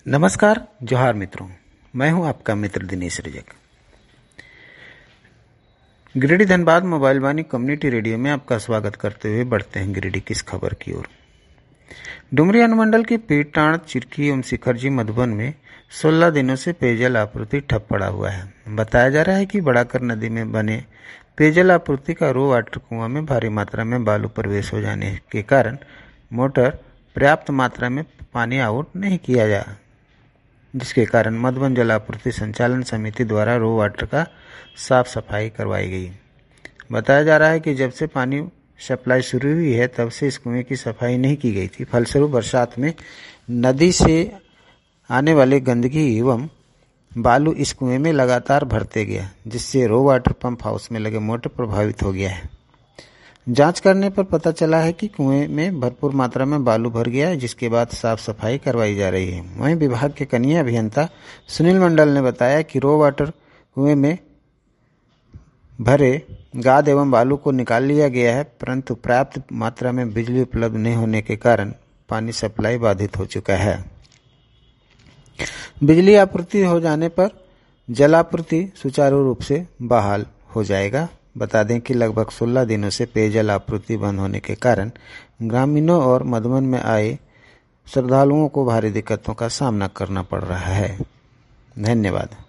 नमस्कार, जोहार मित्रों। मैं हूं आपका मित्र Dinesh Rajak. Giridih Dhanbad mobile Vaani community radio में आपका स्वागत करते हुए बढ़ते हैं गिरिडीह की इस खबर की ओर। डुमरी अनुमंडल के पीरटांड़, चिरकी एवं शिखरजी मधुबन में 16 दिनों से पेयजल आपूर्ति ठप पड़ा हुआ है। बताया जा रहा है कि बड़ाकर नदी में बने पेयजल आपूर्ति का रो वाटर कुआं में भारी मात्रा में बालू प्रवेश हो जाने के कारण मोटर पर्याप्त मात्रा में पानी आउट नहीं किया जा, जिसके कारण मधुबन जल आपूर्ति संचालन समिति द्वारा रो वाटर का साफ सफाई करवाई गई। बताया जा रहा है कि जब से पानी सप्लाई शुरू हुई है तब से इस कुएं की सफाई नहीं की गई थी। फलस्वरूप बरसात में नदी से आने वाले गंदगी एवं बालू इस कुएं में लगातार भरते गया, जिससे रो वाटर पंप हाउस में लगे मोटर प्रभावित हो गया है। जांच करने पर पता चला है कि कुएं में भरपूर मात्रा में बालू भर गया है, जिसके बाद साफ सफाई करवाई जा रही है। वहीं विभाग के कनीय अभियंता सुनील मंडल ने बताया कि रो वाटर कुएं में भरे गाद एवं बालू को निकाल लिया गया है, परंतु पर्याप्त मात्रा में बिजली उपलब्ध नहीं होने के कारण पानी सप्लाई बाधित हो चुका है। बिजली आपूर्ति हो जाने पर जलापूर्ति सुचारू रूप से बहाल हो जाएगा। बता दें कि लगभग 16 दिनों से पेयजल आपूर्ति बंद होने के कारण ग्रामीणों और मधुबन में आए श्रद्धालुओं को भारी दिक्कतों का सामना करना पड़ रहा है। धन्यवाद।